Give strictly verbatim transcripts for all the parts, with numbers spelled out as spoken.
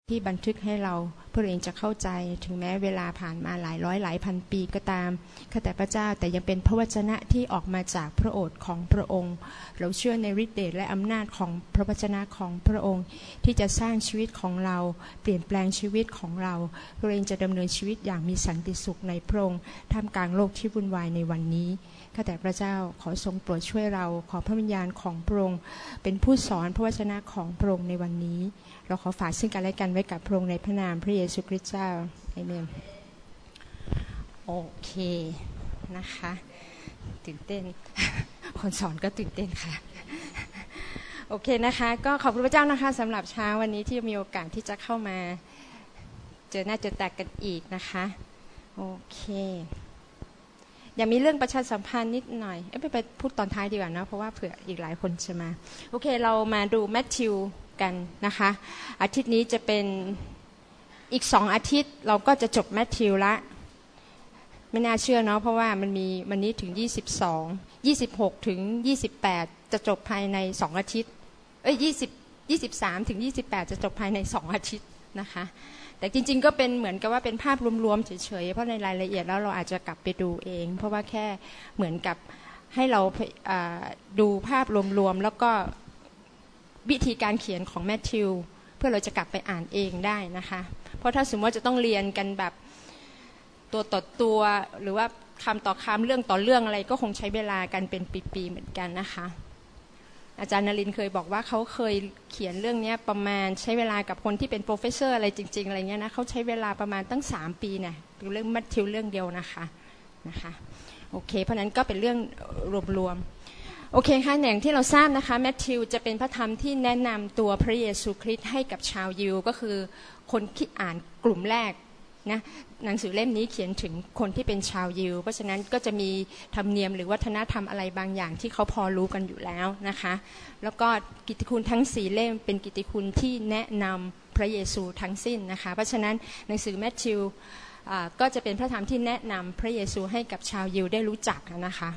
ที่บันทึกให้เราเพื่อเองจะเข้าใจถึงแม้เวลาผ่านมาหลายร้อยหลายพันปีก็ตามข้าแต่พระเจ้าแต่ยังเป็นพระวจนะที่ออกมาจากพระโอษฐ์ของพระองค์เราเชื่อในฤทธิ์เดชและอำนาจของพระวจนะของพระองค์ที่จะสร้างชีวิตของเราเปลี่ยนแปลงชีวิตของเราเพื่อเองจะดำเนินชีวิตอย่างมีสันติสุขในพระองค์ท่ามกลางโลกที่วุ่นวายในวันนี้ข้าแต่พระเจ้าขอทรงโปรดช่วยเราขอพระวิญญาณของพระองค์เป็นผู้สอนพระวจนะของพระองค์ในวันนี้เราขอฝากซึ่งกันและกันไว้กับพระองค์ในพระนามพระเยซูคริสต์เจ้าอาเมนโอเคนะคะตื่นเต้นคนสอนก็ตื่นเต้นค่ะโอเคนะคะก็ขอบคุณพระเจ้านะคะสำหรับเช้าวันนี้ที่มีโอกาสที่จะเข้ามาเจอหน้าเจอตากันอีกนะคะโอเคอยากมีเรื่องประชาสัมพันธ์นิดหน่อยเอ๊ะไปไปพูดตอนท้ายดีกว่าเนาะเพราะว่าเผื่ออีกหลายคนจะมาโอเคเรามาดูแมทธิวกันนะคะอาทิตย์นี้จะเป็นอีกสองอาทิตย์เราก็จะจบแมทธิวละไม่น่าเชื่อเนาะเพราะว่ามันมีวันนี้ถึงยี่สิบสอง ยี่สิบหกถึงยี่สิบแปดจะจบภายในสองอาทิตย์เอ้ยยี่สิบ ยี่สิบสามถึงยี่สิบแปดจะจบภายในสองอาทิตย์นะคะแต่จริงๆก็เป็นเหมือนกับว่าเป็นภาพรวมๆเฉยๆเพราะในรายละเอียดแล้วเราอาจจะกลับไปดูเองเพราะว่าแค่เหมือนกับให้เราดูภาพรวมๆแล้วก็วิธีการเขียนของแมทธิวเพื่อเราจะกลับไปอ่านเองได้นะคะเพราะถ้าสมมติว่าจะต้องเรียนกันแบบตัวต่อตัวหรือว่าคำต่อคำเรื่องต่อเรื่องอะไรก็คงใช้เวลากันเป็นปีๆเหมือนกันนะคะอาจารย์นรินทร์เคยบอกว่าเขาเคยเขียนเรื่องนี้ประมาณใช้เวลากับคนที่เป็นโปรเฟสเซอร์อะไรจริงๆอะไรเงี้ยนะเขาใช้เวลาประมาณตั้งสามปีเนี่ยดูเรื่องแมทธิวเรื่องเดียวนะคะนะคะโอเคเพราะนั้นก็เป็นเรื่องรวมๆโอเคค่ะอย่างที่เราทราบนะคะแมทธิวจะเป็นพระธรรมที่แนะนำตัวพระเยซูคริสต์ให้กับชาวยิวก็คือคนที่อ่านกลุ่มแรกนะหนังสือเล่มนี้เขียนถึงคนที่เป็นชาวยิวเพราะฉะนั้นก็จะมีธรรมเนียมหรือวัฒนธรรมอะไรบางอย่างที่เขาพอรู้กันอยู่แล้วนะคะแล้วก็กิตติคุณทั้งสี่เล่มเป็นกิตติคุณที่แนะนำพระเยซูทั้งสิ้นนะคะเพราะฉะนั้นหนังสือแมทธิวก็จะเป็นพระธรรมที่แนะนำพระเยซูให้กับชาวยิวได้รู้จักนะคะ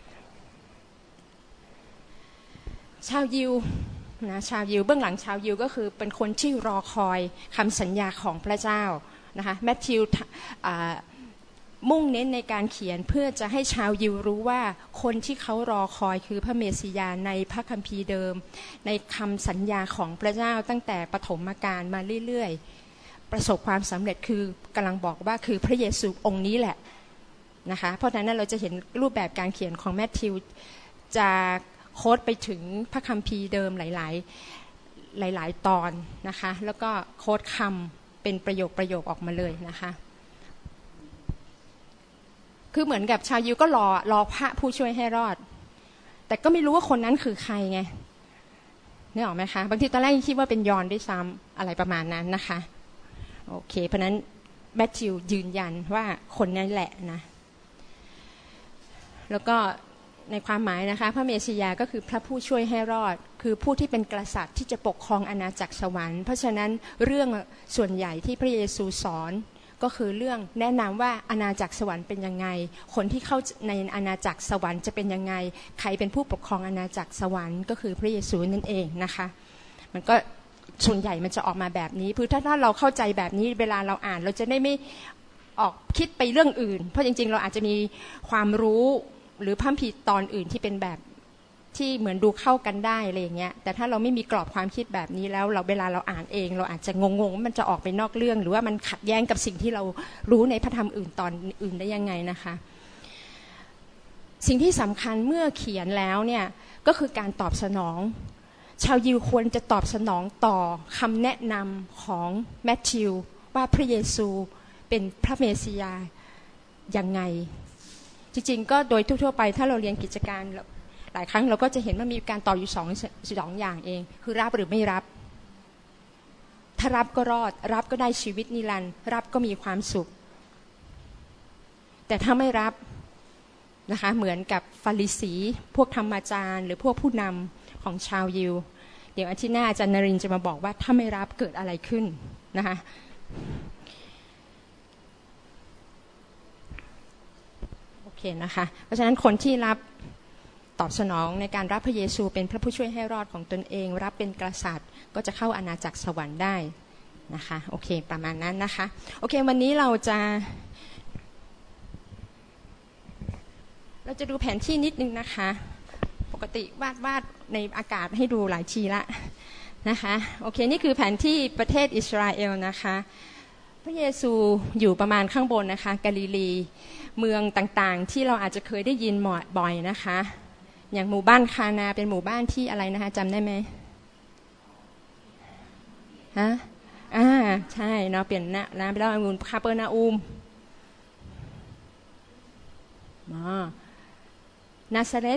ชาวยิวนะชาวยิวเบื้องหลังชาวยิวก็คือเป็นคนที่รอคอยคำสัญญาของพระเจ้านะคะแมทธิวมุ่งเน้นในการเขียนเพื่อจะให้ชาวยิวรู้ว่าคนที่เขารอคอยคือพระเมสสิยาในพระคัมภีร์เดิมในคำสัญญาของพระเจ้าตั้งแต่ปฐมกาลมาเรื่อยๆประสบความสำเร็จคือกำลังบอกว่าคือพระเยซูองค์นี้แหละนะคะเพราะฉะนั้นเราจะเห็นรูปแบบการเขียนของแมทธิวจะโค้ดไปถึงพระคัมภีร์เดิมหลายๆหลายๆตอนนะคะแล้วก็โค้ดคำเป็นประโยคประโยคออกมาเลยนะคะคือเหมือนกับชาวยิวก็รอรอพระผู้ช่วยให้รอดแต่ก็ไม่รู้ว่าคนนั้นคือใครไงนึกออกไหมคะบางทีตอนแรกคิดว่าเป็นยอห์นด้วยซ้ำอะไรประมาณนั้นนะคะโอเคเพราะนั้นแมทธิวยืนยันว่าคนนั้นแหละนะแล้วก็ในความหมายนะคะพระเมสสิยาก็คือพระผู้ช่วยให้รอดคือผู้ที่เป็นกษัตริย์ที่จะปกครองอาณาจักรสวรรค์เพราะฉะนั้นเรื่องส่วนใหญ่ที่พระเยซูสอนก็คือเรื่องแนะนำว่าอาณาจักรสวรรค์เป็นยังไงคนที่เข้าในอาณาจักรสวรรค์จะเป็นยังไงใครเป็นผู้ปกครองอาณาจักรสวรรค์ก็คือพระเยซูนั่นเองนะคะมันก็ส่วนใหญ่มันจะออกมาแบบนี้คือถ้าถ้าเราเข้าใจแบบนี้เวลาเราอ่านเราจะได้ไม่ออกคิดไปเรื่องอื่นเพราะจริงๆเราอาจจะมีความรู้หรือพระคัมภีร์ตอนอื่นที่เป็นแบบที่เหมือนดูเข้ากันได้อะไรอย่างเงี้ยแต่ถ้าเราไม่มีกรอบความคิดแบบนี้แล้วเราเวลาเราอ่านเองเราอาจจะงงๆว่ามันจะออกไปนอกเรื่องหรือว่ามันขัดแย้งกับสิ่งที่เรารู้ในพระธรรมอื่นตอนอื่นได้ยังไงนะคะสิ่งที่สำคัญเมื่อเขียนแล้วเนี่ยก็คือการตอบสนองชาวยิวควรจะตอบสนองต่อคำแนะนำของแมทธิวว่าพระเยซูเป็นพระเมสสิยายังไงจริงๆก็โดยทั่วๆไปถ้าเราเรียนกิจการหลายครั้งเราก็จะเห็นว่ามีการตอบอยู่สองสองอย่างเองคือรับหรือไม่รับถ้ารับก็รอดรับก็ได้ชีวิตนิรันดร์รับก็มีความสุขแต่ถ้าไม่รับนะคะเหมือนกับฟาริสีพวกธรรมจารย์หรือพวกผู้นำของชาวยิวเดี๋ยวอาทิตย์หน้าอาจารย์นรินทร์จะมาบอกว่าถ้าไม่รับเกิดอะไรขึ้นนะคะโอเคนะคะเพราะฉะนั้นคนที่รับตอบสนองในการรับพระเยซูเป็นพระผู้ช่วยให้รอดของตนเองรับเป็นกษัตริย์ก็จะเข้าอาณาจักรสวรรค์ได้นะคะโอเคประมาณนั้นนะคะโอเควันนี้เราจะเราจะดูแผนที่นิดนึงนะคะปกติวาดวาดในอากาศให้ดูหลายทีละนะคะโอเคนี่คือแผนที่ประเทศอิสราเอลนะคะพระเยซูอยู่ประมาณข้างบนนะคะกาลิลีเมืองต่างๆที่เราอาจจะเคยได้ยินบ่อยนะคะอย่างหมู่บ้านคานาเป็นหมู่บ้านที่อะไรนะคะจำได้ไหมฮะอ่าใช่เนาะเปลี่ยนนะนะไปแล้วมูลคาเปอร์นาอุมอ๋อนาซาเรต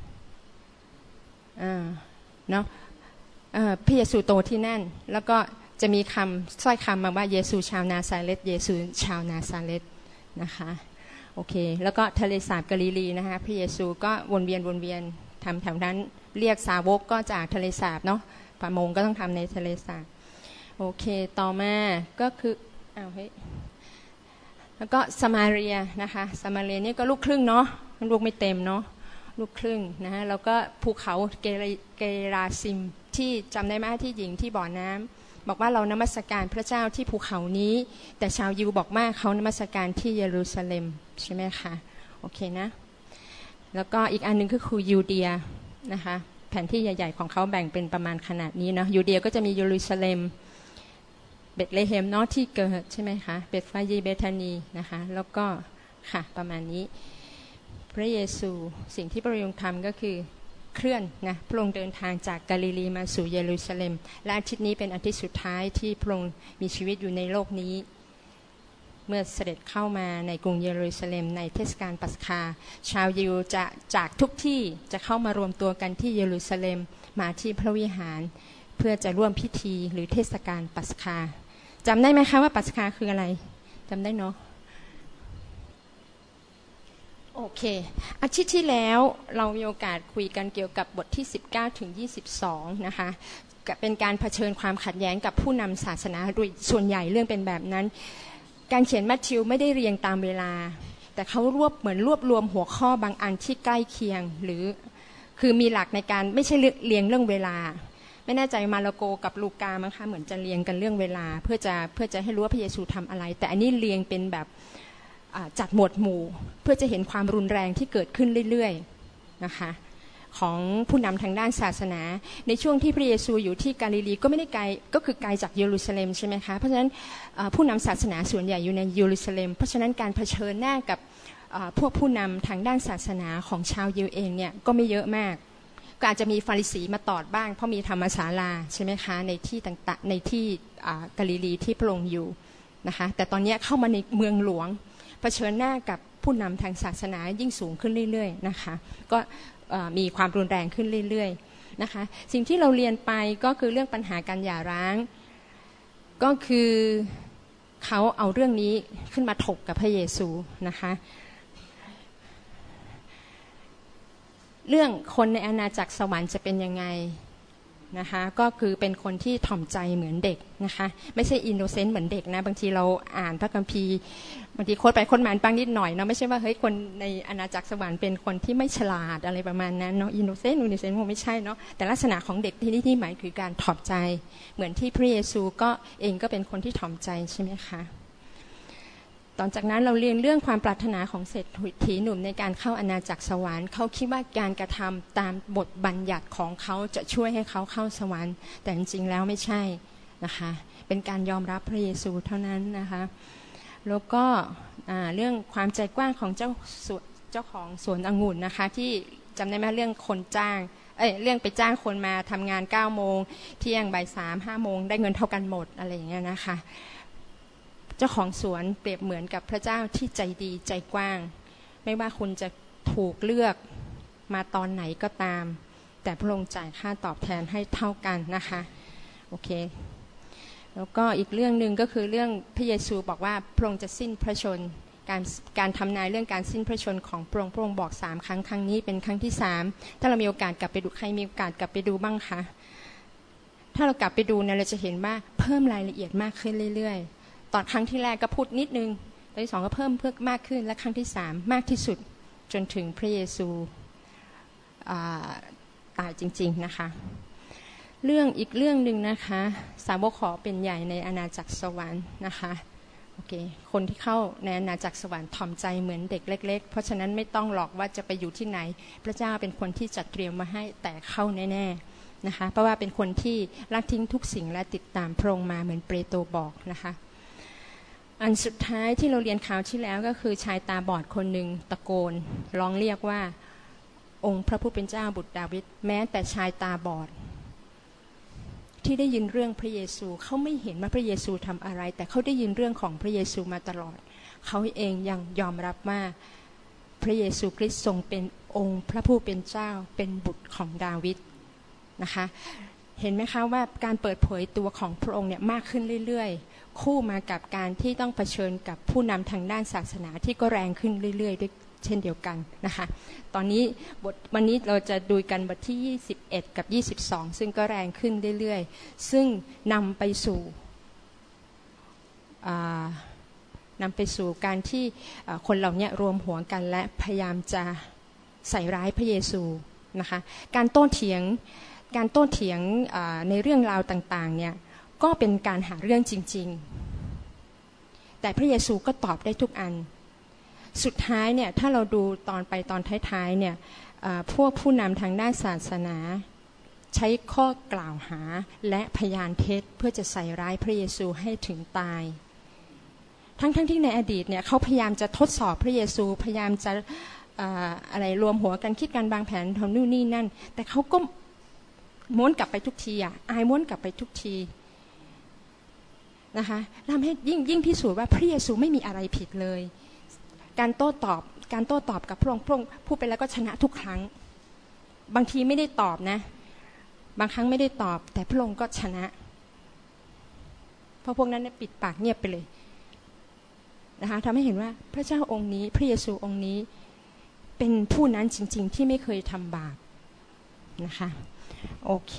อ่าเนาะพระเยซูโตที่นั่นแล้วก็จะมีคำสร้อยคำมาว่าเยซูชาวนาซาเรตเยซูชาวนาซาเรตนะคะโอเคแล้วก็ทะเลสาบกาลิลีนะคะพระเยซูก็วนเวียนวนเวียนทำแถวนั้นเรียกสาวกก็จากทะเลสาบเนาะประมงก็ต้องทำในทะเลสาบโอเคต่อมาก็คืออ้าวเฮ้ยแล้วก็สมาเรียนะคะสมาเรียนี่ก็ลูกครึ่งเนาะลูกไม่เต็มเนาะลูกครึ่งนะฮะแล้วก็ภูเขาเกเกราซิมที่จำได้ไหมที่หญิงที่บ่อน้ำบอกว่าเรานมัสการพระเจ้าที่ภูเขานี้แต่ชาวยิวบอกว่าเขานมัสการที่เยรูซาเล็มใช่ไหมคะโอเคนะแล้วก็อีกอันนึงก็คือยูเดียนะคะแผนที่ใหญ่ๆของเขาแบ่งเป็นประมาณขนาดนี้นะยูเดียก็จะมีเยรูซาเล็มเบธเลเฮมเนาะที่เกิดใช่ไหมคะเบธฟายีเบธานีนะคะแล้วก็ค่ะประมาณนี้พระเยซูสิ่งที่พระองค์ทำก็คือเคลื่อนนะพระองค์เดินทางจากกาลิลีมาสู่เยรูซาเล็มและอาทิตย์นี้เป็นอาทิตย์สุดท้ายที่พระองค์มีชีวิตอยู่ในโลกนี้เมื่อเสด็จเข้ามาในกรุงเยรูซาเล็มในเทศกาลปัสกาชาวยิวจะจากทุกที่จะเข้ามารวมตัวกันที่เยรูซาเล็มมาที่พระวิหารเพื่อจะร่วมพิธีหรือเทศกาลปัสกาจำได้ไหมคะว่าปัสกาคืออะไรจำได้เนาะโอเคอาทิตย์ที่แล้วเรามีโอกาสคุยกันเกี่ยวกับบทที่สิบเก้าถึงยี่สิบสองนะคะเป็นการเผชิญความขัดแย้งกับผู้นำศาสนาโดยส่วนใหญ่เรื่องเป็นแบบนั้นการเขียนมัทธิวไม่ได้เรียงตามเวลาแต่เขารวบเหมือนรวบรวมหัวข้อบางอันที่ใกล้เคียงหรือคือมีหลักในการไม่ใช่เรียงเรื่องเวลาไม่แน่ใจมาระโกกับลูกามั้งคะเหมือนจะเรียงกันเรื่องเวลาเพื่อจะเพื่อจะให้รู้ว่าพระเยซูทำอะไรแต่อันนี้เรียงเป็นแบบจัดหมวดหมู่เพื่อจะเห็นความรุนแรงที่เกิดขึ้นเรื่อยๆนะคะของผู้นำทางด้านศาสนาในช่วงที่พระเยซูอยู่ที่กาลิลีก็ไม่ได้ไกลก็คือไกลจากเยรูซาเล็มใช่ไหมคะเพราะฉะนั้นผู้นำศาสนาส่วนใหญ่อยู่ในเยรูซาเล็มเพราะฉะนั้นการเผชิญหน้ากับพวกผู้นำทางด้านศาสนาของชาวยิวเองเนี่ยก็ไม่เยอะมากก็อาจจะมีฟาริสีมาตอดบ้างเพราะมีธรรมศาลาใช่ไหมคะในที่ต่างๆในที่กาลิลีที่พระองค์อยู่นะคะแต่ตอนนี้เข้ามาในเมืองหลวงเผชิญหน้ากับผู้นำทางศาสนายิ่งสูงขึ้นเรื่อยๆนะคะก็มีความรุนแรงขึ้นเรื่อยๆนะคะสิ่งที่เราเรียนไปก็คือเรื่องปัญหาการหย่าร้างก็คือเขาเอาเรื่องนี้ขึ้นมาถกกับพระเยซูนะคะเรื่องคนในอาณาจักรสวรรค์จะเป็นยังไงนะคะก็คือเป็นคนที่ถ่อมใจเหมือนเด็กนะคะไม่ใช่อินโนเซนต์เหมือนเด็กนะบางทีเราอ่านพระคัมภีร์บางทีโค้ดไปโค้ดมาบ้างนิดหน่อยเนาะไม่ใช่ว่าเฮ้ยคนในอาณาจักรสวรรค์เป็นคนที่ไม่ฉลาดอะไรประมาณนั้นเนาะอินโนเซนต์อินโนเซนต์คงไม่ใช่เนาะแต่ลักษณะของเด็กที่นี่ที่หมายคือการถ่อมใจเหมือนที่พระเยซูก็เองก็เป็นคนที่ถ่อมใจใช่ไหมคะตอนจากนั้นเราเรียนเรื่องความปรารถนาของเศรษฐีหนุ่มในการเข้าอาณาจักรสวรรค์เขาคิดว่าการกระทำตามบทบัญญัติของเขาจะช่วยให้เขาเข้าสวรรค์แต่จริงๆแล้วไม่ใช่นะคะเป็นการยอมรับพระเยซูเท่านั้นนะคะแล้วก็เรื่องความใจกว้างของเจ้าเจ้าของสวนองุ่นนะคะที่จำได้ไหมเรื่องคนจ้างเอ้ยเรื่องไปจ้างคนมาทำงานเก้าโมงเที่ยงบ่ายสามห้าโมงได้เงินเท่ากันหมดอะไรอย่างเงี้ยนะคะเจ้าของสวนเปรียบเหมือนกับพระเจ้าที่ใจดีใจกว้างไม่ว่าคุณจะถูกเลือกมาตอนไหนก็ตามแต่พระองค์จ่ายค่าตอบแทนให้เท่ากันนะคะโอเคแล้วก็อีกเรื่องนึงก็คือเรื่องพระเยซูบอกว่าพระองค์จะสิ้นพระชนการการทำนายเรื่องการสิ้นพระชนของพระองค์พระองค์บอกสามครั้งครั้งนี้เป็นครั้งที่สามถ้าเรามีโอกาสกลับไปดูใครมีโอกาสกลับไปดูบ้างคะถ้าเรากลับไปดูเนี่ยเราจะเห็นว่าเพิ่มรายละเอียดมากขึ้นเรื่อยๆตอนครั้งที่แรกก็พูดนิดนึงตอนที่สองก็เพิ่มเพิ่มมากขึ้นและครั้งที่สามมากที่สุดจนถึงพระเยซูตายจริงๆนะคะเรื่องอีกเรื่องหนึ่งนะคะสาวกขอเป็นใหญ่ในอาณาจักรสวรรค์นะคะโอเคคนที่เข้าในอาณาจักรสวรรค์ถ่อมใจเหมือนเด็กเล็กๆเพราะฉะนั้นไม่ต้องหรอกว่าจะไปอยู่ที่ไหนพระเจ้าเป็นคนที่จัดเตรียมมาให้แต่เข้าแน่ๆนะคะเพราะว่าเป็นคนที่ละทิ้งทุกสิ่งและติดตามพระองค์มาเหมือนเปโตรบอกนะคะอันสุดท้ายที่เราเรียนข่าวที่แล้วก็คือชายตาบอดคนหนึ่งตะโกนร้องเรียกว่าองค์พระผู้เป็นเจ้าบุตรดาวิดแม้แต่ชายตาบอดที่ได้ยินเรื่องพระเยซูเขาไม่เห็นว่าพระเยซูทำอะไรแต่เขาได้ยินเรื่องของพระเยซูมาตลอดเขาเองยังยอมรับว่าพระเยซูคริสต์ทรงเป็นองค์พระผู้เป็นเจ้าเป็นบุตรของดาวิดนะคะเห็นไหมคะว่าการเปิดเผยตัวของพระองค์เนี่ยมากขึ้นเรื่อยๆคู่มากับการที่ต้องเผชิญกับผู้นำทางด้านศาสนาที่ก็แรงขึ้นเรื่อยๆด้วยเช่นเดียวกันนะคะตอนนี้บทวันนี้เราจะดูกันบทที่ยี่สิบเอ็ดกับยี่สิบสองซึ่งก็แรงขึ้นเรื่อยๆซึ่งนำไปสู่นำไปสู่การที่คนเหล่านี้รวมหัวกันและพยายามจะใส่ร้ายพระเยซูนะคะการโต้เถียงการโต้เถียงในเรื่องราวต่างๆเนี่ยก็เป็นการหาเรื่องจริงๆแต่พระเยซูก็ตอบได้ทุกอันสุดท้ายเนี่ยถ้าเราดูตอนไปตอนท้ายๆเนี่ยพวกผู้นำทางด้านศาสนาใช้ข้อกล่าวหาและพยานเท็จเพื่อจะใส่ร้ายพระเยซูให้ถึงตายทั้งๆ ท, ที่ในอดีตเนี่ยเขาพยายามจะทดสอบพระเยซูพยายามจะอะไรรวมหัวกันคิดการวางแผนทำนู่นนี่นั่นแต่เขาก็ม้วนกลับไปทุกทีอ่ะอายม้วนกลับไปทุกทีนะคะทำให้ยิ่งยิ่งพิสูจน์ว่าพระเยซูไม่มีอะไรผิดเลยการโต้ตอบการโต้ตอบกับพระองค์พระองค์พูดไปแล้วก็ชนะทุกครั้งบางทีไม่ได้ตอบนะบางครั้งไม่ได้ตอบแต่พระองค์ก็ชนะเพราะพวกนั้นปิดปากเงียบไปเลยนะคะทำให้เห็นว่าพระเจ้าองค์นี้พระเยซูองค์นี้เป็นผู้นั้นจริงๆที่ไม่เคยทำบาปนะคะโอเค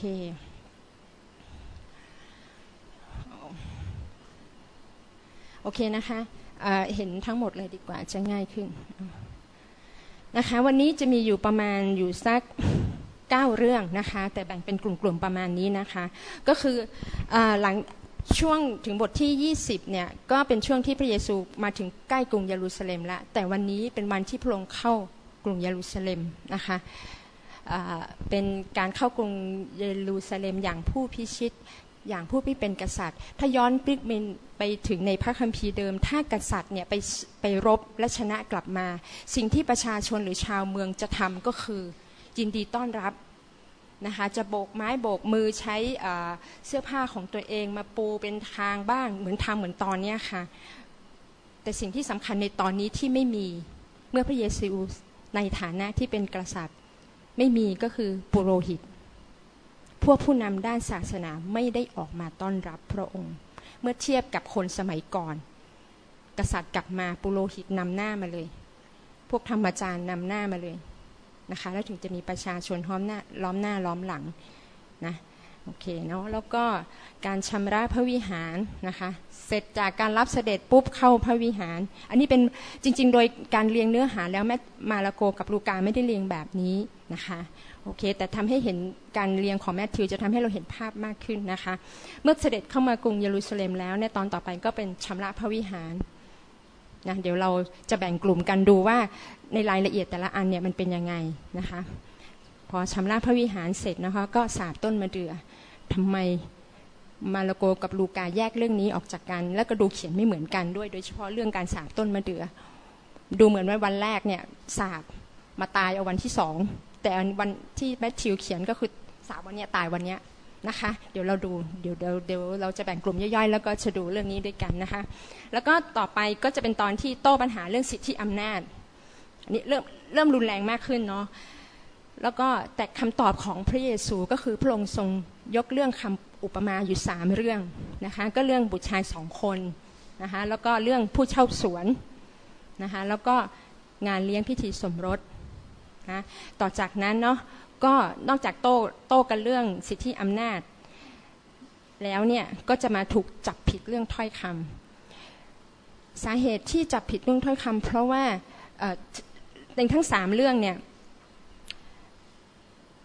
โอเคนะคะเห็นทั้งหมดเลยดีกว่าจะง่ายขึ้นนะคะวันนี้จะมีอยู่ประมาณอยู่สักเก้าเรื่องนะคะแต่แบ่งเป็นกลุ่มๆประมาณนี้นะคะก็คือหลังช่วงถึงบทที่ยี่สิบเนี่ยก็เป็นช่วงที่พระเยซูมาถึงใกล้กรุงเยรูซาเล็มแล้วแต่วันนี้เป็นวันที่พระองค์เข้ากรุงเยรูซาเล็มนะคะเป็นการเข้ากรุงเยรูซาเล็มอย่างผู้พิชิตอย่างผู้ที่เป็นกษัตริย์ถ้าย้อนปลิกไปถึงในพระคัมภีร์เดิมถ้ากษัตริย์เนี่ยไปไปรบและชนะกลับมาสิ่งที่ประชาชนหรือชาวเมืองจะทำก็คือยินดีต้อนรับนะคะจะโบกไม้โบกมือใช้เสื้อผ้าของตัวเองมาปูเป็นทางบ้างเหมือนทำเหมือนตอนนี้ค่ะแต่สิ่งที่สำคัญในตอนนี้ที่ไม่มีเมื่อพระเยซูในฐานะที่เป็นกษัตริย์ไม่มีก็คือปุโรหิตพวกผู้นำด้านศาสนาไม่ได้ออกมาต้อนรับพระองค์เมื่อเทียบกับคนสมัยก่อนกษัตริย์กลับมาปุโรหิตนำหน้ามาเลยพวกธรรมจารย์นำหน้ามาเลยนะคะแล้วถึงจะมีประชาชนล้อมหน้าล้อมหน้าล้อมหลังนะโอเคเนาะแล้วก็การชำระพระวิหารนะคะเสร็จจากการรับเสด็จปุ๊บเข้าพระวิหารอันนี้เป็นจริงๆโดยการเรียงเนื้อหาแล้วแม่มาระโกกับลูกาไม่ได้เรียงแบบนี้นะคะโอเคแต่ทำให้เห็นการเรียงของแมทธิวจะทำให้เราเห็นภาพมากขึ้นนะคะเมื่อเสด็จเข้ามากรุงเยรูซาเล็มแล้วในตอนต่อไปก็เป็นชำระพระวิหารนะเดี๋ยวเราจะแบ่งกลุ่มกันดูว่าในรายละเอียดแต่ละอันเนี่ยมันเป็นยังไงนะคะพอชำระพระวิหารเสร็จนะคะก็สาบต้นมะเดื่อทำไมมาระโกกับลูกาแยกเรื่องนี้ออกจากกันแล้วก็ดูเขียนไม่เหมือนกันด้วยโดยเฉพาะเรื่องการสาบต้นมะเดื่อดูเหมือนว่าวันแรกเนี่ยสาบมาตายเอาวันที่สองแต่วันที่แมทธิวเขียนก็คือสาบวันนี้ตายวันนี้นะคะเดี๋ยวเราดูเดี๋ยวเดี๋ยวเดี๋ยวเราจะแบ่งกลุ่มย่อยๆแล้วก็จะดูเรื่องนี้ด้วยกันนะคะแล้วก็ต่อไปก็จะเป็นตอนที่โต้ปัญหาเรื่องสิทธิอำนาจอันนี้เริ่มเริ่มรุนแรงมากขึ้นเนาะแล้วก็แต่คำตอบของพระเยซูก็คือพระองค์ทรงยกเรื่องคำอุปมาอยู่สามเรื่องนะคะก็เรื่องบุตรชายสองคนนะคะแล้วก็เรื่องผู้เช่าสวนนะคะแล้วก็งานเลี้ยงพิธีสมรสนะต่อจากนั้นเนาะก็นอกจากโต้โต้กันเรื่องสิทธิอำนาจแล้วเนี่ยก็จะมาถูกจับผิดเรื่องถ้อยคำสาเหตุที่จับผิดเรื่องถ้อยคำเพราะว่าในทั้งสามเรื่องเนี่ย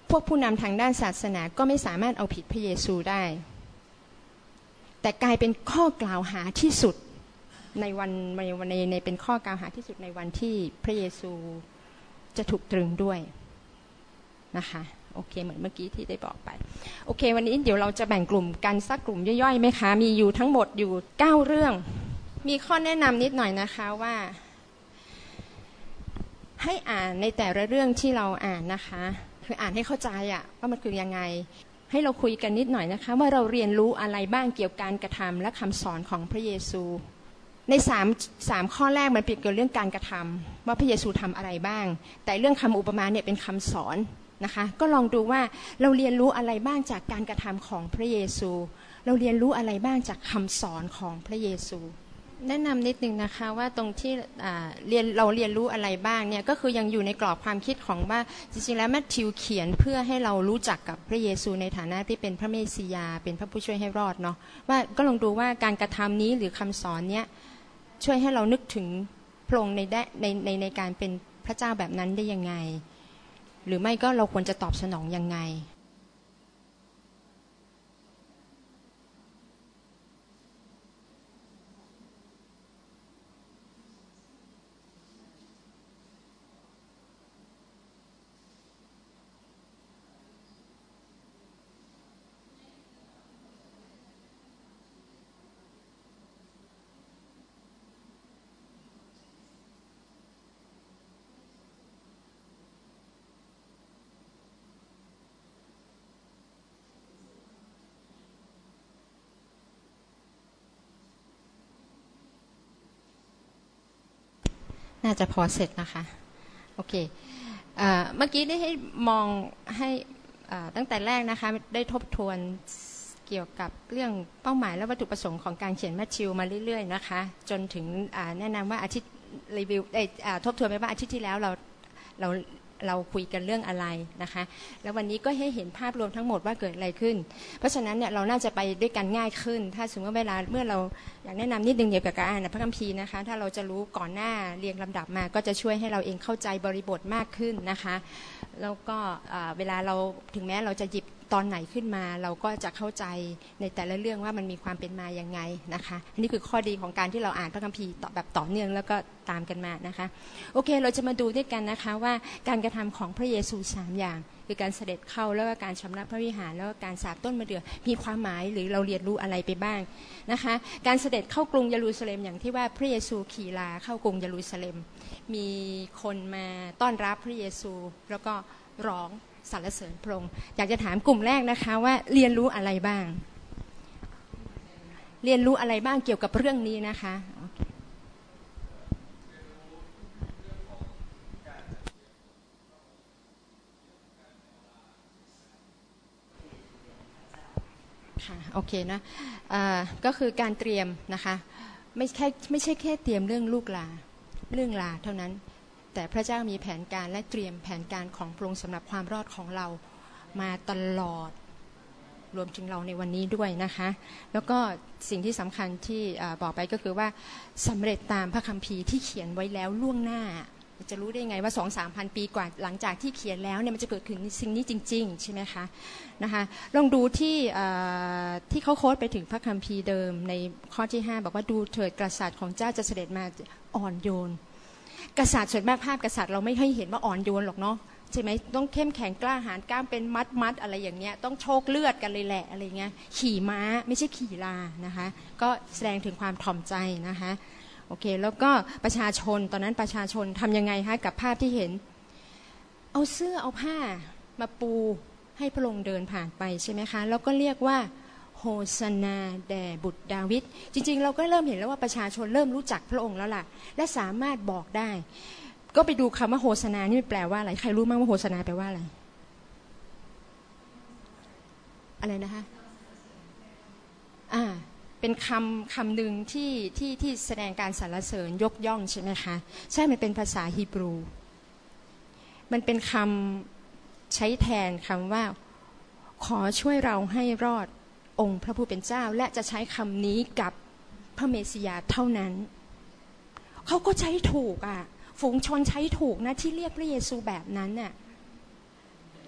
พวกผู้นำทางด้านศาสนาก็ไม่สามารถเอาผิดพระเยซูได้แต่กลายเป็นข้อกล่าวหาที่สุดในวันในในในเป็นข้อกล่าวหาที่สุดในวันที่พระเยซูจะถูกตรึงด้วยนะคะโอเคเหมือนเมื่อกี้ที่ได้บอกไปโอเควันนี้เดี๋ยวเราจะแบ่งกลุ่มกันสักกลุ่มย่อยๆไหมคะมีอยู่ทั้งหมดอยู่เก้าเรื่องมีข้อแนะนำนิดหน่อยนะคะว่าให้อ่านในแต่ละเรื่องที่เราอ่านนะคะคืออ่านให้เข้าใจอะว่ามันคือยังไงให้เราคุยกันนิดหน่อยนะคะว่าเราเรียนรู้อะไรบ้างเกี่ยวกับการกระทำและคำสอนของพระเยซูในสามสามข้อแรกมันเป็นเกี่ยวกับเรื่องการกระทำว่าพระเยซูทำอะไรบ้างแต่เรื่องคำอุปมาเนี่ยเป็นคำสอนนะคะก็ลองดูว่าเราเรียนรู้อะไรบ้างจากการกระทำของพระเยซูเราเรียนรู้อะไรบ้างจากคำสอนของพระเยซูแนะนำนิดนึงนะคะว่าตรงที่เรียนเราเรียนรู้อะไรบ้างเนี่ยก็คือยังอยู่ในกรอบความคิดของว่าจริงๆแล้วแมทธิวเขียนเพื่อให้เรารู้จักกับพระเยซูในฐานะที่เป็นพระเมสสิยาเป็นพระผู้ช่วยให้รอดเนาะว่าก็ลองดูว่าการกระทำนี้หรือคำสอนเนี้ยช่วยให้เรานึกถึงพระองค์ในในในในการเป็นพระเจ้าแบบนั้นได้ยังไงหรือไม่ก็เราควรจะตอบสนองยังไงน่าจะพอเสร็จนะคะโอเคเอ่อเมื่อกี้ได้ให้มองให้ตั้งแต่แรกนะคะได้ทบทวนเกี่ยวกับเรื่องเป้าหมายและวัตถุประสงค์ของการเขียนแมทธิวมาเรื่อยๆนะคะจนถึงแนะนำว่าอาทิตย์รีวิวทบทวนไปว่าอาทิตย์ที่แล้วเราเราเราคุยกันเรื่องอะไรนะคะแล้ววันนี้ก็ให้เห็นภาพรวมทั้งหมดว่าเกิดอะไรขึ้นเพราะฉะนั้นเนี่ยเราน่าจะไปด้วยกันง่ายขึ้นถ้าสมมติว่าเวลาเมื่อเราอยากแนะนำนิดนึงเกี่ยวกับการอ่านพระคัมภีร์นะคะถ้าเราจะรู้ก่อนหน้าเรียงลำดับมาก็จะช่วยให้เราเองเข้าใจบริบทมากขึ้นนะคะแล้วก็เวลาเราถึงแม้เราจะหยิบตอนไหนขึ้นมาเราก็จะเข้าใจในแต่ละเรื่องว่ามันมีความเป็นมาอย่างไงนะคะอันนี้คือข้อดีของการที่เราอ่านพระคัมภีร์แบบต่อเนื่องแล้วก็ตามกันมานะคะโอเคเราจะมาดูด้วยกันนะคะว่าการกระทำของพระเยซูสามอย่างคือการเสด็จเข้าแล้วก็การชำระพระวิหารแล้วก็การสาบต้นมะเดื่อมีความหมายหรือเราเรียนรู้อะไรไปบ้างนะคะการเสด็จเข้ากรุงเยรูซาเล็มอย่างที่ว่าพระเยซูขี่ลาเข้ากรุงเยรูซาเล็มมีคนมาต้อนรับพระเยซูแล้วก็ร้องสรรเสริญพระองค์อยากจะถามกลุ่มแรกนะคะว่าเรียนรู้อะไรบ้างเรียนรู้อะไรบ้างเกี่ยวกับเรื่องนี้นะคะค่ะโอเคนะก็คือการเตรียมนะคะไม่แค่ไม่ใช่แค่เตรียมเรื่องลูกลาเรื่องลาเท่านั้นแต่พระเจ้ามีแผนการและเตรียมแผนการของพระองค์สำหรับความรอดของเรามาตลอดรวมถึงเราในวันนี้ด้วยนะคะแล้วก็สิ่งที่สำคัญที่บอกไปก็คือว่าสำเร็จตามพระคัมภีร์ที่เขียนไว้แล้วล่วงหน้าจะรู้ได้ไงว่า สองถึงสามพัน ปีกว่าหลังจากที่เขียนแล้วเนี่ยมันจะเกิดขึ้นสิ่งนี้จริงๆใช่ไหมคะนะคะลองดูที่ที่เขาโค้ดไปถึงพระคัมภีร์เดิมในข้อที่ห้าบอกว่าดูเถิดกษัตริย์ของเจ้าจะเสด็จมาอ่อนโยนกษัตริย์ส่วนมากภาพกษัตริย์เราไม่ให้เห็นว่าอ่อนโยนหรอกเนาะใช่ไหมต้องเข้มแข็งกล้าหาญกล้ามเป็นมัดมัดอะไรอย่างเงี้ยต้องโชกเลือดกันเลยแหละอะไรเงี้ยขี่ม้าไม่ใช่ขี่ลานะคะก็แสดงถึงความถ่อมใจนะคะโอเคแล้วก็ประชาชนตอนนั้นประชาชนทำยังไงคะกับภาพที่เห็นเอาเสื้อเอาผ้ามาปูให้พระองค์เดินผ่านไปใช่ไหมคะแล้วก็เรียกว่าโฮสนาแด่บุตรดาวิดจริงๆเราก็เริ่มเห็นแล้วว่าประชาชนเริ่มรู้จักพระองค์แล้วล่ะและสามารถบอกได้ก็ไปดูคำว่าโฮสนานี่แปลว่าอะไรใครรู้มั้งว่าโฮสนาแปลว่าอะไรอะไรนะคะอ่าเป็นคำคำหนึ่งที่ที่ที่แสดงการสรรเสริญยกย่องใช่ไหมคะใช่มันเป็นภาษาฮีบรูมันเป็นคำใช้แทนคำว่าขอช่วยเราให้รอดองค์พระผู้เป็นเจ้าและจะใช้คำนี้กับพระเมสสิยาเท่านั้นเขาก็ใช้ถูกอ่ะฝูงชนใช้ถูกนะที่เรียกพระเยซูแบบนั้นน่ะ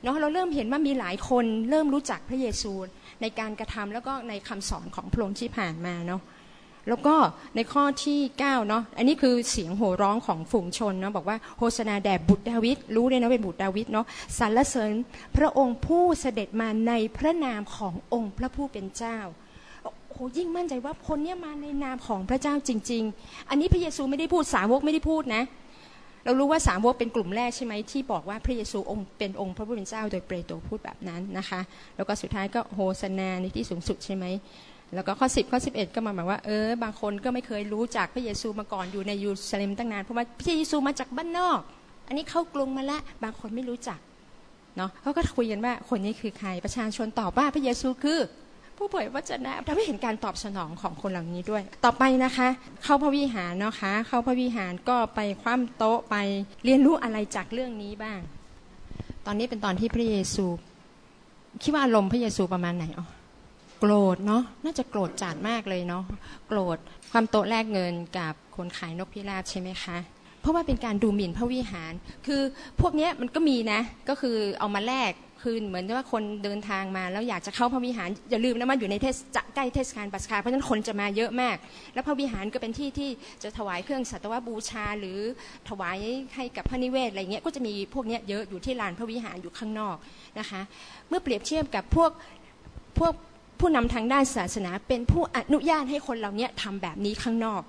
เนาะเราเริ่มเห็นว่ามีหลายคนเริ่มรู้จักพระเยซูในการกระทำแล้วก็ในคำสอนของพระองค์ที่ผ่านมาเนาะแล้วก็ในข้อที่เก้าเนาะอันนี้คือเสียงโห่ร้องของฝูงชนเนาะบอกว่าโฮสนาแด่บุตรดาวิดรู้เลยนะเป็นบุตรดาวิดเนาะสรรเสริญพระองค์ผู้เสด็จมาในพระนามขององค์พระผู้เป็นเจ้าโอ้ยิ่งมั่นใจว่าคนนี้มาในนามของพระเจ้าจริงๆอันนี้พระเยซูไม่ได้พูดสาวกไม่ได้พูดนะเรารู้ว่าสาวกเป็นกลุ่มแรกใช่ไหมที่บอกว่าพระเยซูองค์เป็นองค์พระผู้เป็นเจ้าโดยเปโตรพูดแบบนั้นนะคะแล้วก็สุดท้ายก็โฮสนาในที่สูงสุดใช่ไหมแล้วก็ข้อสิบข้อสิบเอ็ดก็มาหมายว่าเออบางคนก็ไม่เคยรู้จักพระเยซูมาก่อนอยู่ในเยรูซาเล็มตั้งนานเพราะว่าพระเยซูมาจากบ้านนอกอันนี้เข้ากรุงมาแล้วบางคนไม่รู้จักเนาะเขาก็คุยกันว่าคนนี้คือใครประชาชนตอบว่าพระเยซูคือผู้เผยวจนะทำให้เห็นการตอบสนองของคนเหล่านี้ด้วยต่อไปนะคะเข้าพระวิหารเนาะคะเข้าพระวิหารก็ไปคว่ำโต๊ะไปเรียนรู้อะไรจากเรื่องนี้บ้างตอนนี้เป็นตอนที่พระเยซูคิดว่าอารมณ์พระเยซูประมาณไหนอ๋อโกรธเนาะน่าจะโกรธจัดมากเลยเนาะโกรธความโต๊ะแลกเงินกับคนขายนกพิราบใช่ไหมคะเพราะว่าเป็นการดูหมิ่นพระวิหารคือพวกนี้มันก็มีนะก็คือเอามาแลกคือเหมือนว่าคนเดินทางมาแล้วอยากจะเข้าพระวิหารอย่าลืมนะมันอยู่ในเทศจะใกล้เทศกาลปัสกาเพราะฉะนั้นคนจะมาเยอะมากแล้วพระวิหารก็เป็นที่ที่จะถวายเครื่องสัตวบูชาหรือถวายให้กับพระนิเวศอะไรเงี้ยก็จะมีพวกนี้เยอะอยู่ที่ลานพระวิหารอยู่ข้างนอกนะคะเมื่อเปรียบเทียบกับพวกพวกผู้นำทางด้านศาสนาเป็นผู้อนุญาตให้คนเหล่านี้ทำแบบนี้ข้างนอก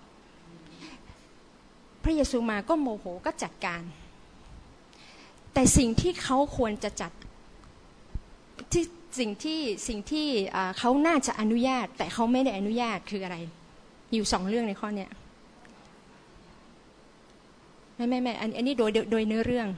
พระเยซูมาก็โมโหก็จัดการแต่สิ่งที่เขาควรจะจัดที่สิ่งที่สิ่งที่เขาน่าจะอนุญาตแต่เขาไม่ได้อนุญาตคืออะไรอยู่สองเรื่องในข้อเนี้ยไม่ไม่ไม่อันนี้โดยโดยเนื้อเรื่อง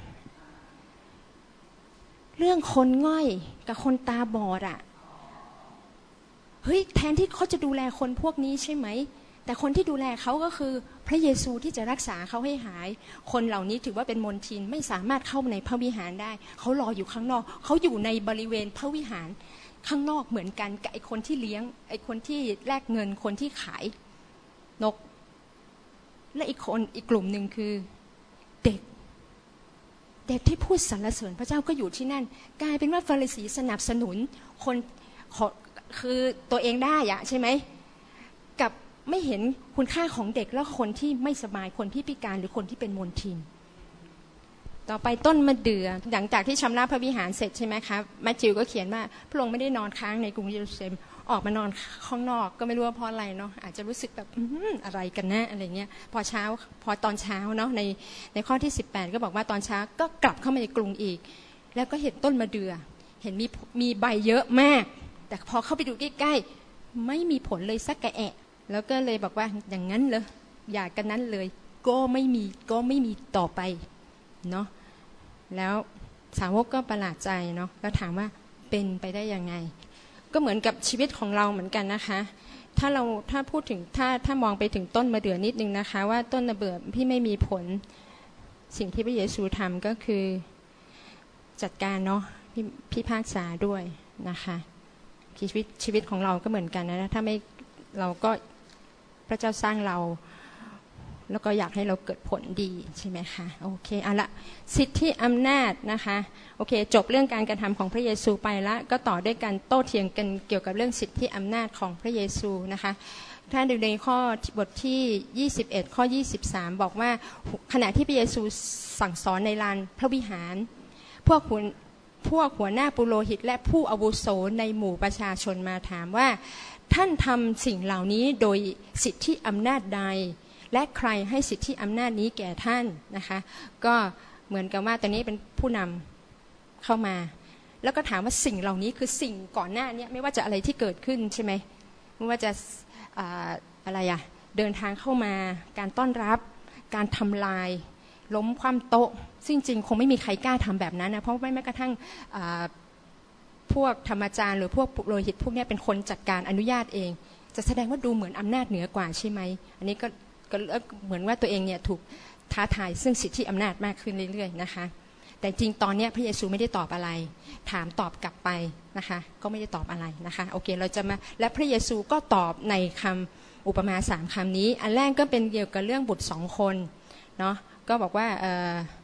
เรื่องคนง่อยกับคนตาบอดอ่ะเฮ้ยแทนที่เขาจะดูแลคนพวกนี้ใช่ไหมแต่คนที่ดูแลเขาก็คือพระเยซูที่จะรักษาเขาให้หายคนเหล่านี้ถือว่าเป็นมลทินไม่สามารถเข้าในพระวิหารได้เขารออยู่ข้างนอกเขาอยู่ในบริเวณพระวิหารข้างนอกเหมือนกันกับไอ้คนที่เลี้ยงไอ้คนที่แลกเงินคนที่ขายนกและอีกคนอีกกลุ่มหนึ่งคือเด็กเด็กที่พูดสรรเสริญพระเจ้าก็อยู่ที่นั่นกลายเป็นว่าฟาริสีสนับสนุนคนคือตัวเองได้อะใช่ไหมกับไม่เห็นคุณค่าของเด็กและคนที่ไม่สบายคนที่พิการหรือคนที่เป็นมลทินต่อไปต้นมะเดื่อหลังจากที่ชำระพระวิหารเสร็จใช่ไหมคะมัทธิวก็เขียนว่าพระองค์ไม่ได้นอนค้างในกรุงเยรูซาเล็มออกมานอนข้างนอกก็ไม่รู้ว่าเพราะอะไรเนาะอาจจะรู้สึกแบบอะไรกันนะอะไรเงี้ยพอเช้าพอตอนเช้าเนาะในในข้อที่สิบแปดก็บอกว่าตอนเช้าก็กลับเข้ามาในกรุงอีกแล้วก็เห็นต้นมะเดื่อเห็นมีมีใบเยอะมากแต่พอเข้าไปดูใกล้ๆไม่มีผลเลยสักกระแอะแล้วก็เลยบอกว่าอย่างนั้นเลยอยากกันนั้นเลยก็ไม่มีก็ไม่มีต่อไปเนาะแล้วสาวกก็ประหลาดใจเนาะแล้วถามว่าเป็นไปได้ยังไงก็เหมือนกับชีวิตของเราเหมือนกันนะคะถ้าเราถ้าพูดถึงถ้าถ้ามองไปถึงต้นมะเดื่อนิดนึงนะคะว่าต้นมะเดื่อที่ไม่มีผลสิ่งที่พระเยซูทำก็คือจัดการเนาะพิพากษาด้วยนะคะชีวิตชีวิตของเราก็เหมือนกันนะถ้าไม่เราก็พระเจ้าสร้างเราแล้วก็อยากให้เราเกิดผลดีใช่ไหมคะโอเคเอาละสิทธิอำนาจนะคะโอเคจบเรื่องการกระทำของพระเยซูไปแล้วก็ต่อด้วยการโต้เถียงกันเกี่ยวกับเรื่องสิทธิอำนาจของพระเยซูนะคะถ้าดูในข้อบทที่ยี่สิบเอ็ดข้อยี่สิบสามบอกว่าขณะที่พระเยซูสั่งสอนในลานพระวิหารพวกคุณพวกหัวหน้าปุโรหิตและผู้อาวุโสในหมู่ประชาชนมาถามว่าท่านทำสิ่งเหล่านี้โดยสิทธิอำนาจใดและใครให้สิทธิอำนาจนี้แก่ท่านนะคะก็เหมือนกับว่าตอนนี้เป็นผู้นำเข้ามาแล้วก็ถามว่าสิ่งเหล่านี้คือสิ่งก่อนหน้านี้ไม่ว่าจะอะไรที่เกิดขึ้นใช่ไหมไม่ว่าจะ อ, อะไรอะเดินทางเข้ามาการต้อนรับการทำลายล้มคว่ำโต๊ะซึ่งจริงคงไม่มีใครกล้าทำแบบนั้นนะเพราะไม่แม้กระทั่งพวกธรรมจารย์หรือพวกปุโรหิตพวกนี้เป็นคนจัดการอนุญาตเองจะแสดงว่าดูเหมือนอำนาจเหนือกว่าใช่ไหมอันนี้ก็ก็เหมือนว่าตัวเองเนี่ยถูกท้าทายซึ่งสิทธิอำนาจมากขึ้นเรื่อยๆนะคะแต่จริงตอนนี้พระเยซูไม่ได้ตอบอะไรถามตอบกลับไปนะคะก็ไม่ได้ตอบอะไรนะคะโอเคเราจะมาและพระเยซูก็ตอบในคำอุปมาสามคำนี้อันแรกก็เป็นเกี่ยวกับเรื่องบุตรสองคนเนาะก็บอกว่า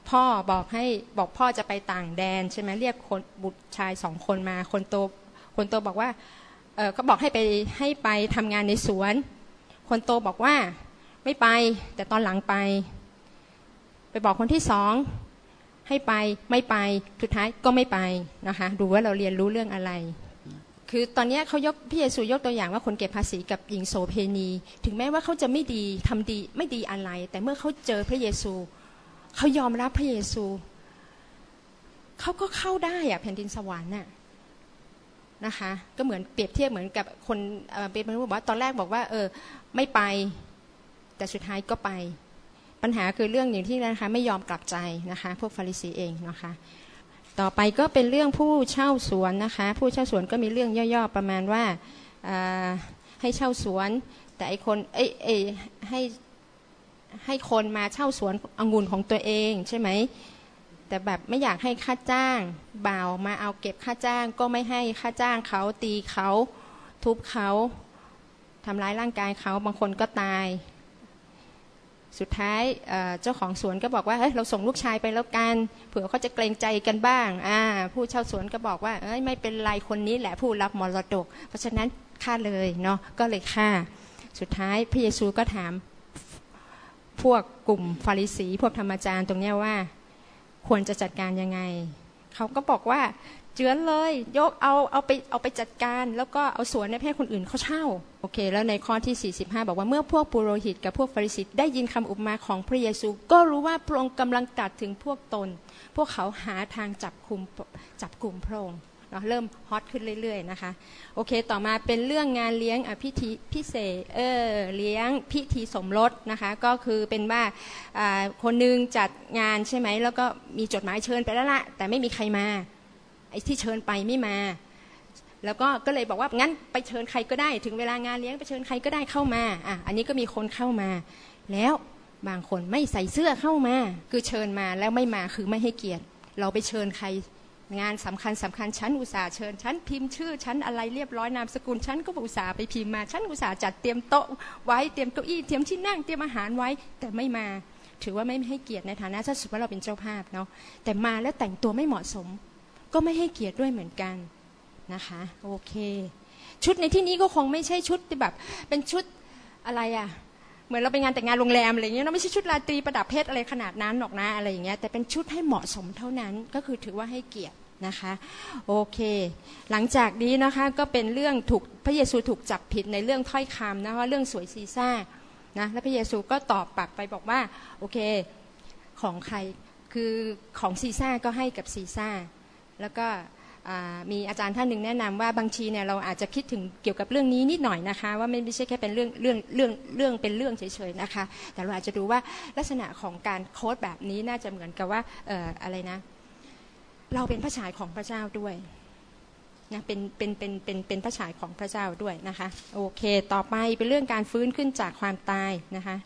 พ่อบอกให้บอกพ่อจะไปต่างแดนใช่ไหมเรียกคนบุตรชายสองคนมาคนโตคนโตบอกว่าเออก็บอกให้ไปให้ไปทำงานในสวนคนโตบอกว่าไม่ไปแต่ตอนหลังไปไปบอกคนที่สองให้ไปไม่ไปสุดท้ายก็ไม่ไปนะคะดูว่าเราเรียนรู้เรื่องอะไรคือตอนนี้เขายกพระเยซูยกตัวอย่างว่าคนเก็บภาษีกับหญิงโสเภณีถึงแม้ว่าเขาจะไม่ดีทำดีไม่ดีอะไรแต่เมื่อเขาเจอพระเยซูเขายอมรับพระเยซูเขาก็เข้าได้อะแผ่นดินสวรรค์น่ะนะคะก็เหมือนเปรียบเทียบเหมือนกับคนเป็นมนุษย์บอกว่าตอนแรกบอกว่าเออไม่ไปแต่สุดท้ายก็ไปปัญหาคือเรื่องอย่างที่นะคะไม่ยอมกลับใจนะคะพวกฟาริสีเองนะคะต่อไปก็เป็นเรื่องผู้เช่าสวนนะคะผู้เช่าสวนก็มีเรื่องย่อๆประมาณว่าให้เช่าสวนแต่ไอคนเอ้ยเอ้ยให้ให้คนมาเช่าสวนองุ่นของตัวเองใช่ไหมแต่แบบไม่อยากให้ค่าจ้างบ่าวมาเอาเก็บค่าจ้างก็ไม่ให้ค่าจ้างเขาตีเขาทุบเขาทำร้ายร่างกายเขาบางคนก็ตายสุดท้ายเจ้าของสวนก็บอกว่าเฮ้ยเราส่งลูกชายไปแล้วกันเผื่อเขาจะเกรงใจกันบ้างอ่าผู้เช่าสวนก็บอกว่าเอ้ยไม่เป็นไรคนนี้แหละผู้รับมรดกเพราะฉะนั้นฆ่าเลยเนาะก็เลยฆ่าสุดท้ายพระเยซูก็ถามพวกกลุ่มฟาริสีพวกธรรมจารย์ตรงนี้ว่าควรจะจัดการยังไงเขาก็บอกว่าเจือนเลยยกเอาเอาไปเอาไปจัดการแล้วก็เอาสวนให้คนอื่นเขาเช่าโอเคแล้วในข้อที่สี่สิบห้าบอกว่าเมื่อพวกปุโรหิตกับพวกฟาริสีได้ยินคำอุปมาของพระเยซูก็รู้ว่าพระองค์กำลังตรัสถึงพวกตนพวกเขาหาทางจับคุมจับกลุ่มพระองค์เริ่มฮอตขึ้นเรื่อยๆนะคะโอเคต่อมาเป็นเรื่องงานเลี้ยงอภิธีพิเศษเออเลี้ยงพิธีสมรสนะคะก็คือเป็นว่าคนนึงจัดงานใช่ไหมแล้วก็มีจดหมายเชิญไปแล้วละแต่ไม่มีใครมาไอ้ที่เชิญไปไม่มาแล้วก็ก็เลยบอกว่างั้นไปเชิญใครก็ได้ถึงเวลางานเลี้ยงไปเชิญใครก็ได้เข้ามาอ่ะอันนี้ก็มีคนเข้ามาแล้วบางคนไม่ใส่เสื้อเข้ามาคือเชิญมาแล้วไม่มาคือไม่ให้เกียรติเราไปเชิญใครงานสำคัญสำคัญฉันอุตส่าห์เชิญฉันพิมพ์ชื่อฉันอะไรเรียบร้อยนามสกุลฉันก็อุตส่าห์ไปพิมพ์มาฉันอุตส่าห์จัดเตรียมโต๊ะไว้เตรียมเก้าอี้เตรียมที่นั่งเตรียมอาหารไว้แต่ไม่มาถือว่าไม่ให้เกียรติในฐานะถ้าสมมติว่าเราเป็นเจ้าภาพเนาะแต่มาแล้วแต่งตัวไม่เหมาะสมก็ไม่ให้เกียรติด้วยเหมือนกันนะคะโอเคชุดในที่นี้ก็คงไม่ใช่ชุดที่แบบเป็นชุดอะไรอะเหมือนเราไปงานแต่งงานโรงแรมอะไรอย่างเงี้ยเราไม่ใช่ชุดราตรีประดับเพชรอะไรขนาดนั้นหรอกนะอะไรอย่างเงี้ยแต่เป็นชุดให้เหมาะสมเท่านั้นก็คือถือว่าให้เกียรตินะคะโอเคหลังจากนี้นะคะก็เป็นเรื่องถูกพระเยซูถูกจับผิดในเรื่องถ้อยคำนะว่าเรื่องสวยซีซ่านะแล้วพระเยซูก็ตอบกลับไปบอกว่าโอเคของใครคือของซีซ่าก็ให้กับซีซ่าแล้วก็มีอาจารย์ท่านหนึ่งแนะนำว่าบางทีเนี่ยเราอาจจะคิดถึงเกี่ยวกับเรื่องนี้นิดหน่อยนะคะว่าไม่ใช่แค่เป็นเรื่องเรื่องเรื่องเรื่องเป็นเรื่องเฉยๆนะคะแต่เราอาจจะดูว่าลักษณะของการโค้ดแบบนี้น่าจะเหมือนกับว่าเอ่ออะไรนะเราเป็นพระฉายของพระเจ้าด้วยนะเป็นเป็นเป็นเป็นเป็นพระฉายของพระเจ้าด้วยนะคะโอเคต่อไปเป็นเรื่องการฟื้นขึ้นจากความตายนะคะ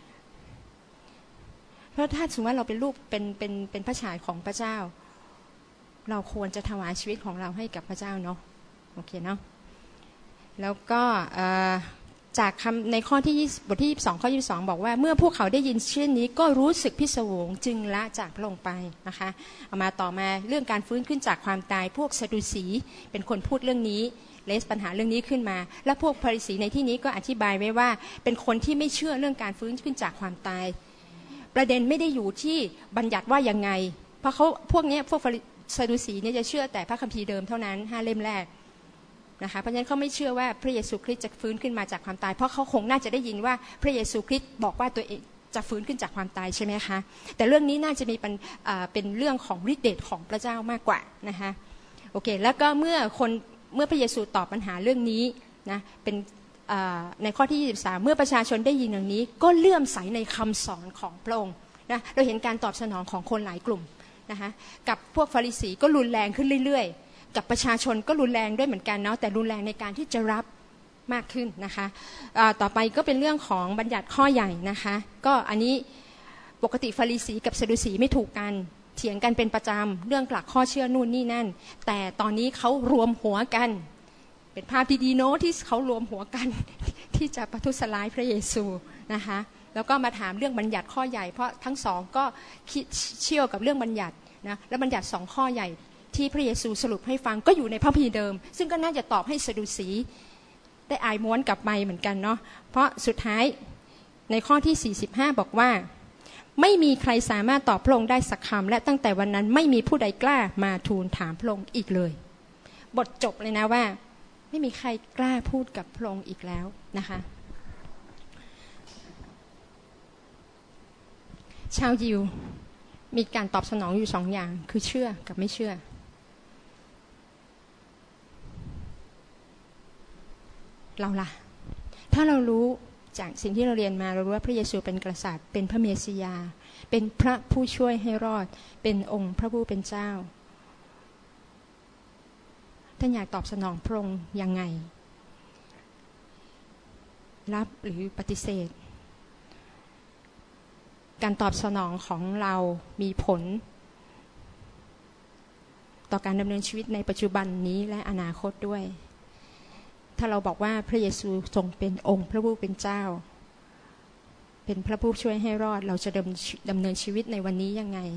เพราะถ้าสมมติว่าเราเป็นลูกเป็นเป็นเป็นพระฉายของพระเจ้าเราควรจะถวายชีวิตของเราให้กับพระเจ้าเนาะโอเคเนาะแล้วก็จากคำในข้อที่บทที่ยี่สิบสองข้อยี่สิบสองบอกว่าเมื่อพวกเขาได้ยินเช่นนี้ก็รู้สึกพิศวงจึงละจากพระองค์ไปนะคะเอามาต่อมาเรื่องการฟื้นขึ้นจากความตายพวกซาดูสีเป็นคนพูดเรื่องนี้เลสปัญหาเรื่องนี้ขึ้นมาและพวกฟาริสีในที่นี้ก็อธิบายไว้ว่าเป็นคนที่ไม่เชื่อเรื่องการฟื้นขึ้นจากความตายประเด็นไม่ได้อยู่ที่บัญญัติว่ายังไงเพราะเขาพวกนี้พวกซาดูสีเนี่ยจะเชื่อแต่พระคัมภีร์เดิมเท่านั้นห้าเล่มแรกนะคะเพราะฉะนั้นเขาไม่เชื่อว่าพระเยซูคริสต์จะฟื้นขึ้นมาจากความตายเพราะเขาคงน่าจะได้ยินว่าพระเยซูคริสต์บอกว่าตัวเองจะฟื้นขึ้นจากความตายใช่ไหมคะแต่เรื่องนี้น่าจะมีเป็นเป็นเรื่องของฤทธิ์เดชของพระเจ้ามากกว่านะคะโอเคแล้วก็เมื่อคนเมื่อพระเยซูตอบปัญหาเรื่องนี้นะเป็นในข้อที่ยี่สิบสามเมื่อประชาชนได้ยินอย่างนี้ก็เลื่อมใสในคำสอนของพระองค์นะเราเห็นการตอบสนองของคนหลายกลุ่มนะคะกับพวกฟาริสีก็รุนแรงขึ้นเรื่อยๆกับประชาชนก็รุนแรงด้วยเหมือนกันเนาะแต่รุนแรงในการที่จะรับมากขึ้นนะคะต่อไปก็เป็นเรื่องของบัญญัติข้อใหญ่นะคะก็อันนี้ปกติฟาริสีกับซาดูสีไม่ถูกกันเถียงกันเป็นประจำเรื่องหลักข้อเชื่อนู่นนี่นั่นแต่ตอนนี้เขารวมหัวกันเป็นภาพที่ดีโน้ที่เขารวมหัวกันที่จะประทุษร้ายพระเยซูนะคะแล้วก็มาถามเรื่องบัญญัติข้อใหญ่เพราะทั้งสองก็เชี่ยวกับเรื่องบัญญัตินะและบัญญัติสองข้อใหญ่ที่พระเยซูสรุปให้ฟังก็อยู่ในพระคัมภีร์เดิมซึ่งก็น่าจะตอบให้สะดุสีได้อายม้วนกลับไปเหมือนกันเนาะเพราะสุดท้ายในข้อที่สี่สิบห้าบอกว่าไม่มีใครสามารถตอบพระองค์ได้สักคำและตั้งแต่วันนั้นไม่มีผู้ใดกล้ามาทูลถามพระองค์อีกเลยบทจบเลยนะว่าไม่มีใครกล้าพูดกับพระองค์อีกแล้วนะคะชาวยิวมีการตอบสนองอยู่สองอย่างคือเชื่อกับไม่เชื่อเราล่ะถ้าเรารู้จากสิ่งที่เราเรียนมาเรารู้ว่าพระเยซูเป็นกษัตริย์เป็นพระเมสสิยาเป็นพระผู้ช่วยให้รอดเป็นองค์พระผู้เป็นเจ้าท่านอยากตอบสนองพระองค์ยังไงรับหรือปฏิเสธการตอบสนองของเรามีผลต่อการดำเนินชีวิตในปัจจุบันนี้และอนาคตด้วยถ้าเราบอกว่าพระเยซูทรงเป็นองค์พระผู้เป็นเจ้าเป็นพระผู้ช่วยให้รอดเราจะดำเนินชีวิตในวันนี้ยังไง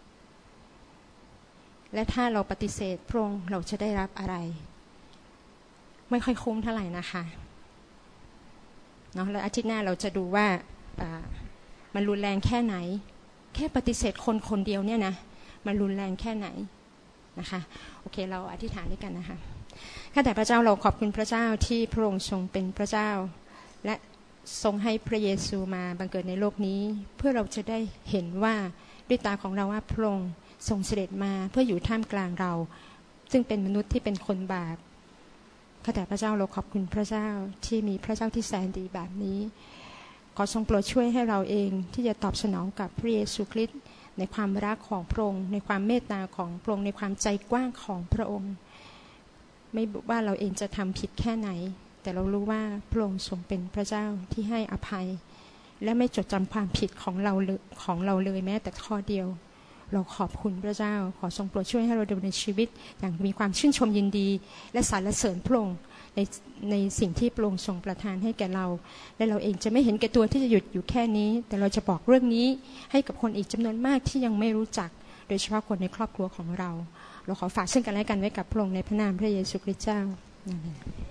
และถ้าเราปฏิเสธพระองค์เราจะได้รับอะไรไม่ค่อยคุ้มเท่าไหร่นะคะเนาะแล้วอาทิตย์หน้าเราจะดูว่ามันรุนแรงแค่ไหนแค่ปฏิเสธคนคนเดียวเนี่ยนะมันรุนแรงแค่ไหนนะคะโอเคเราอธิษฐานด้วยกันนะคะข้าแต่พระเจ้าเราขอบคุณพระเจ้าที่พระองค์ทรงเป็นพระเจ้าและทรงให้พระเยซูมาบังเกิดในโลกนี้เพื่อเราจะได้เห็นว่าด้วยตาของเราว่าพระองค์ทรงเสด็จมาเพื่ออยู่ท่ามกลางเราซึ่งเป็นมนุษย์ที่เป็นคนบาปข้าแต่พระเจ้าเราขอบคุณพระเจ้าที่มีพระเจ้าที่แสนดีแบบนี้ขอทรงโปรดช่วยให้เราเองที่จะตอบสนองกับพระเยซูคริสต์ในความรักของพระองค์ในความเมตตาของพระองค์ในความใจกว้างของพระองค์ไม่ว่าเราเองจะทำผิดแค่ไหนแต่เรารู้ว่าพระองค์ทรงเป็นพระเจ้าที่ให้อภัยและไม่จดจำความผิดของเราของเราเลยแม้แต่ข้อเดียวเราขอบคุณพระเจ้าขอทรงโปรดช่วยให้เราดำเนินชีวิตอย่างมีความชื่นชมยินดีและสรรเสริญพระองค์ในในสิ่งที่พระองค์ทรงประทานให้แก่เราและเราเองจะไม่เห็นแก่ตัวที่จะหยุดอยู่แค่นี้แต่เราจะบอกเรื่องนี้ให้กับคนอีกจำนวนมากที่ยังไม่รู้จักโดยเฉพาะคนในครอบครัวของเราเราขอฝากซึ่งกันและกันไว้กับพระองค์ในพระนามพระเยซูคริสต์เจ้าอาเมน